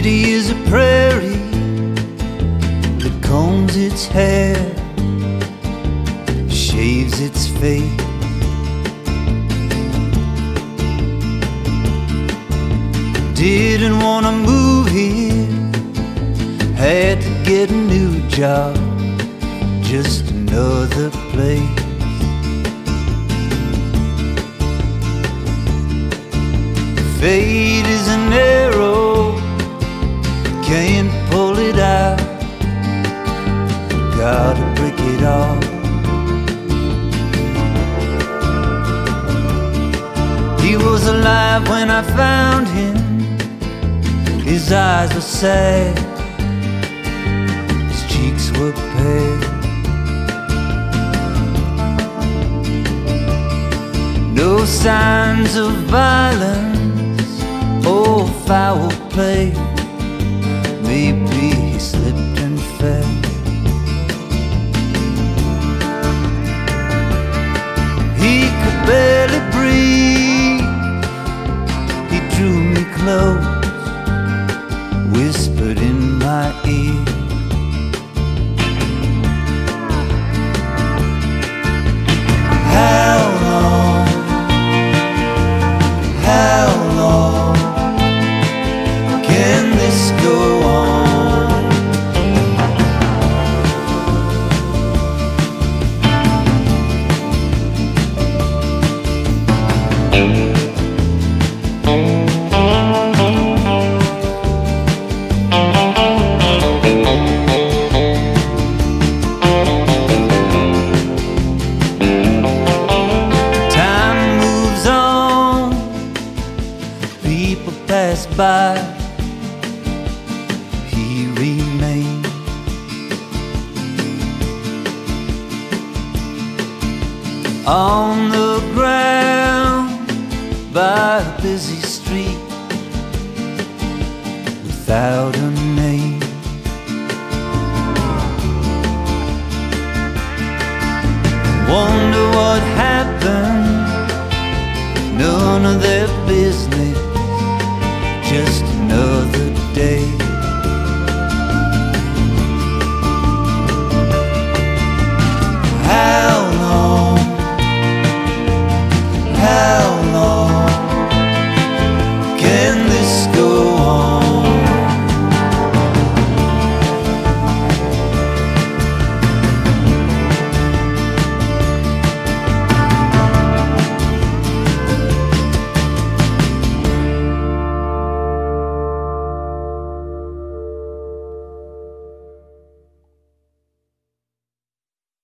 city is a prairie that combs its hair, shaves its face. Didn't wanna move here, had to get a new job, just another place. Fate is an arrow, can't pull it out, gotta break it off. He was alive when I found him, his eyes were sad, his cheeks were pale. No signs of violence or foul play, maybe he slipped and fell. He could barely breathe, he drew me close, whispered in my ear. How long, how long can this go on? People pass by, he remained. On the ground by a busy street, without a name. Wonder what happened, none of their business.